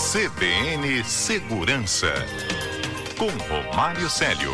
CBN Segurança, com Romário Célio.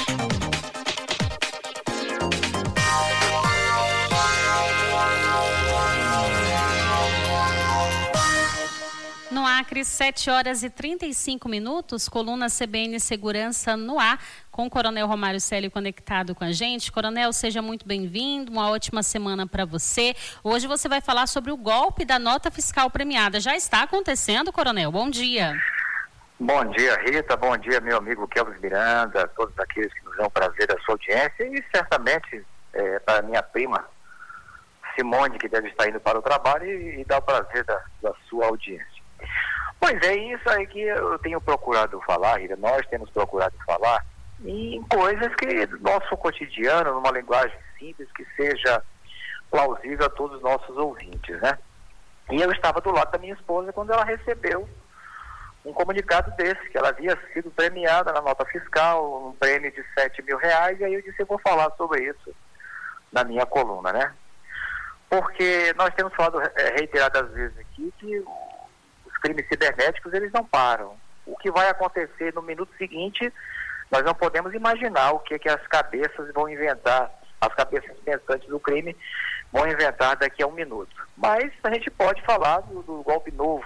No Acre, 7 horas e 35 minutos, coluna CBN Segurança no ar, com o Coronel Romário Célio conectado com a gente. Coronel, seja muito bem-vindo, uma ótima semana para você. Hoje você vai falar sobre o golpe da nota fiscal premiada. Já está acontecendo, Coronel? Bom dia. Bom dia, Rita. Bom dia, meu amigo Kelvis Miranda, todos aqueles que nos dão prazer da sua audiência e certamente para minha prima Simone, que deve estar indo para o trabalho e dá o prazer da sua audiência. Pois é, isso aí que eu tenho procurado falar, Rita, nós temos procurado falar em coisas que do nosso cotidiano, numa linguagem simples, que seja plausível a todos os nossos ouvintes, né? E eu estava do lado da minha esposa quando ela recebeu um comunicado desse, que ela havia sido premiada na nota fiscal, um prêmio de R$7 mil, e aí eu disse, eu vou falar sobre isso na minha coluna, né? Porque nós temos falado reiteradas vezes aqui que crimes cibernéticos, eles não param. O que vai acontecer no minuto seguinte, nós não podemos imaginar o que as cabeças vão inventar, as cabeças pensantes do crime vão inventar daqui a um minuto. Mas a gente pode falar do golpe novo.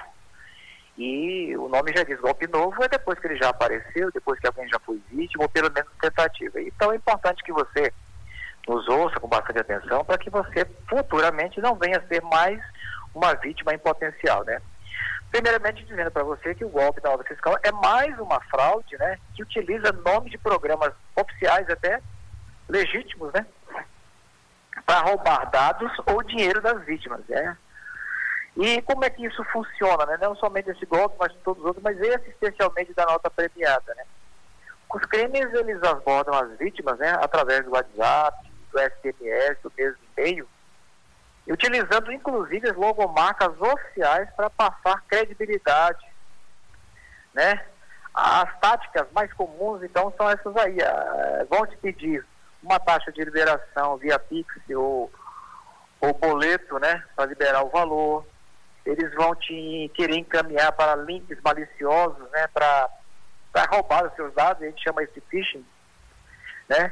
E o nome já diz, golpe novo é depois que ele já apareceu, depois que alguém já foi vítima, ou pelo menos tentativa. Então é importante que você nos ouça com bastante atenção, para que você futuramente não venha a ser mais uma vítima em potencial, né? Primeiramente dizendo para você que o golpe da nota fiscal é mais uma fraude, né, que utiliza nome de programas oficiais até legítimos, né, para roubar dados ou dinheiro das vítimas, né. E como é que isso funciona, né? Não somente esse golpe, mas todos os outros, mas esse especialmente da nota premiada, né. Os crimes, eles abordam as vítimas, né, através do WhatsApp, do SMS, do mesmo e-mail, e utilizando inclusive as logomarcas oficiais para passar credibilidade, né? As táticas mais comuns, então, são essas aí. Vão te pedir uma taxa de liberação via Pix ou boleto, né? Para liberar o valor. Eles vão te querer encaminhar para links maliciosos, né? Para roubar os seus dados, a gente chama isso de phishing, né?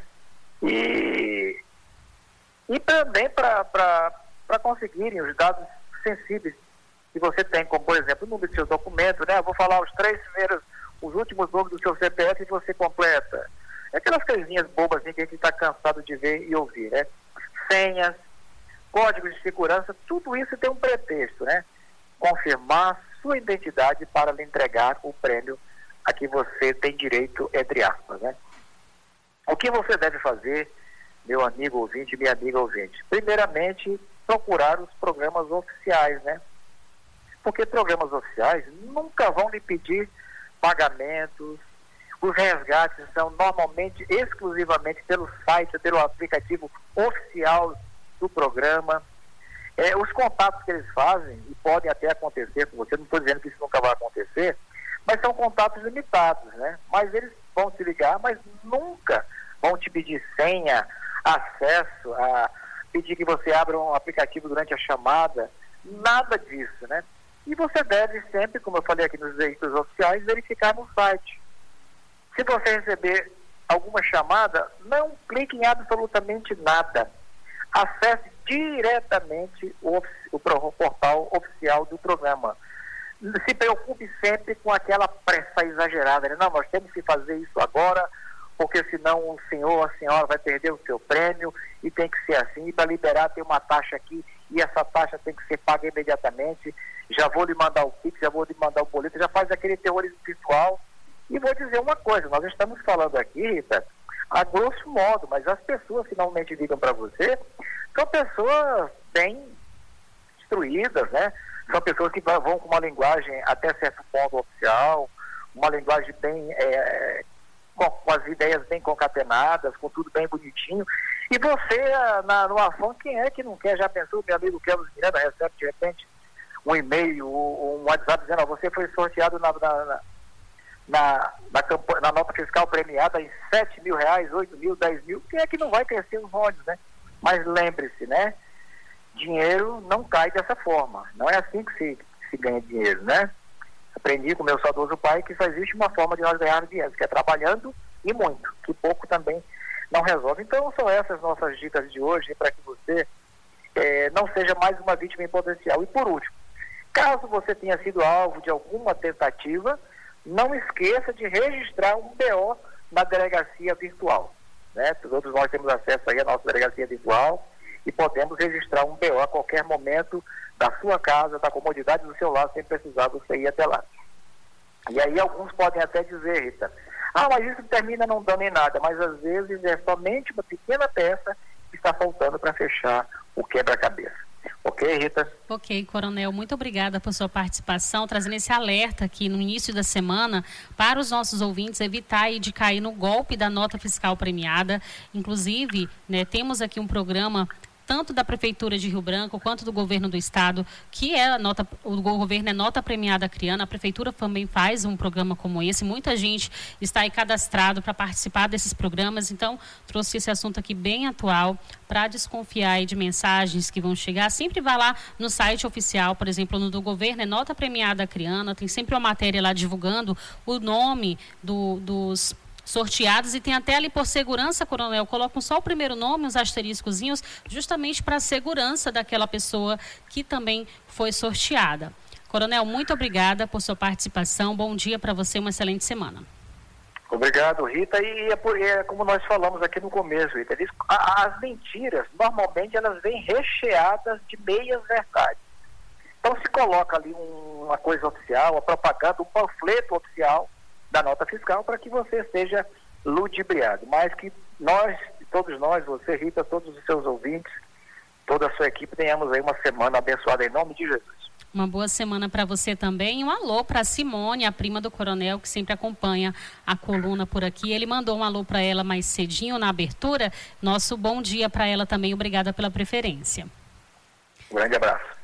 E também para conseguirem os dados sensíveis que você tem, como, por exemplo, o número de seus documentos, né? Eu vou falar os últimos números do seu CPF e você completa. Aquelas coisinhas bobas assim, que a gente está cansado de ver e ouvir, né? Senhas, códigos de segurança, tudo isso tem um pretexto, né? Confirmar sua identidade para lhe entregar o prêmio a que você tem direito, entre aspas, né? O que você deve fazer, meu amigo ouvinte, minha amiga ouvinte? Primeiramente, procurar os programas oficiais, né? Porque programas oficiais nunca vão lhe pedir pagamentos. Os resgates são normalmente exclusivamente pelo site, pelo aplicativo oficial do programa. Os contatos que eles fazem, e podem até acontecer com você, não estou dizendo que isso nunca vai acontecer, mas são contatos limitados, né? Mas eles vão te ligar, mas nunca vão te pedir senha, acesso, pedir que você abra um aplicativo durante a chamada, nada disso, né? E você deve sempre, como eu falei aqui nos veículos oficiais, verificar no site. Se você receber alguma chamada, não clique em absolutamente nada. Acesse diretamente o portal oficial do programa. Se preocupe sempre com aquela pressa exagerada, né? Não, nós temos que fazer isso agora, porque senão o senhor ou a senhora vai perder o seu prêmio e tem que ser assim, e para liberar tem uma taxa aqui e essa taxa tem que ser paga imediatamente, já vou lhe mandar o Pix, já vou lhe mandar o boleto, já faz aquele terrorismo virtual. E vou dizer uma coisa, nós estamos falando aqui, Rita, a grosso modo, mas as pessoas que normalmente ligam para você são pessoas bem instruídas, né? São pessoas que vão com uma linguagem até certo ponto oficial, uma linguagem bem... com as ideias bem concatenadas, com tudo bem bonitinho, e você, no afã, quem é que não quer? Já pensou, meu amigo Kelvis Miranda recebe de repente um e-mail ou um WhatsApp dizendo, você foi sorteado na nota fiscal premiada em R$7 mil, R$8 mil, R$10 mil, quem é que não vai crescer os olhos, né? Mas lembre-se, né? Dinheiro não cai dessa forma, não é assim que se ganha dinheiro, né? aprendi com meu saudoso pai que só existe uma forma de nós ganharmos dinheiro, que é trabalhando e muito, que pouco também não resolve. Então são essas nossas dicas de hoje para que você não seja mais uma vítima em potencial. E por último, caso você tenha sido alvo de alguma tentativa, não esqueça de registrar um BO na delegacia virtual, né? Todos nós temos acesso aí à nossa delegacia virtual e podemos registrar um BO a qualquer momento da sua casa, da comodidade do seu lar, sem precisar você ir até lá. E aí alguns podem até dizer, Rita, mas isso termina não dando em nada, mas às vezes é somente uma pequena peça que está faltando para fechar o quebra-cabeça. Ok, Rita? Ok, Coronel, muito obrigada por sua participação, trazendo esse alerta aqui no início da semana para os nossos ouvintes evitar de cair no golpe da nota fiscal premiada. Inclusive, né, temos aqui um programa tanto da Prefeitura de Rio Branco quanto do Governo do Estado, que o governo é nota premiada criana. A Prefeitura também faz um programa como esse. Muita gente está aí cadastrado para participar desses programas. Então, trouxe esse assunto aqui bem atual para desconfiar aí de mensagens que vão chegar. Sempre vá lá no site oficial, por exemplo, no do governo é nota premiada criana. Tem sempre uma matéria lá divulgando o nome dos sorteados, e tem até ali por segurança, Coronel, colocam só o primeiro nome, os asteriscozinhos, justamente para a segurança daquela pessoa que também foi sorteada. Coronel, muito obrigada por sua participação, bom dia para você, uma excelente semana. Obrigado, Rita, e é como nós falamos aqui no começo, Rita, as mentiras, normalmente elas vêm recheadas de meias verdades. Então se coloca ali uma coisa oficial, a propaganda, um panfleto oficial da nota fiscal para que você seja ludibriado, mas que todos nós, você, Rita, todos os seus ouvintes, toda a sua equipe, tenhamos aí uma semana abençoada em nome de Jesus. Uma boa semana para você também. Um alô para Simone, a prima do Coronel, que sempre acompanha a coluna por aqui. Ele mandou um alô para ela mais cedinho na abertura. Nosso bom dia para ela também. Obrigada pela preferência. Um grande abraço.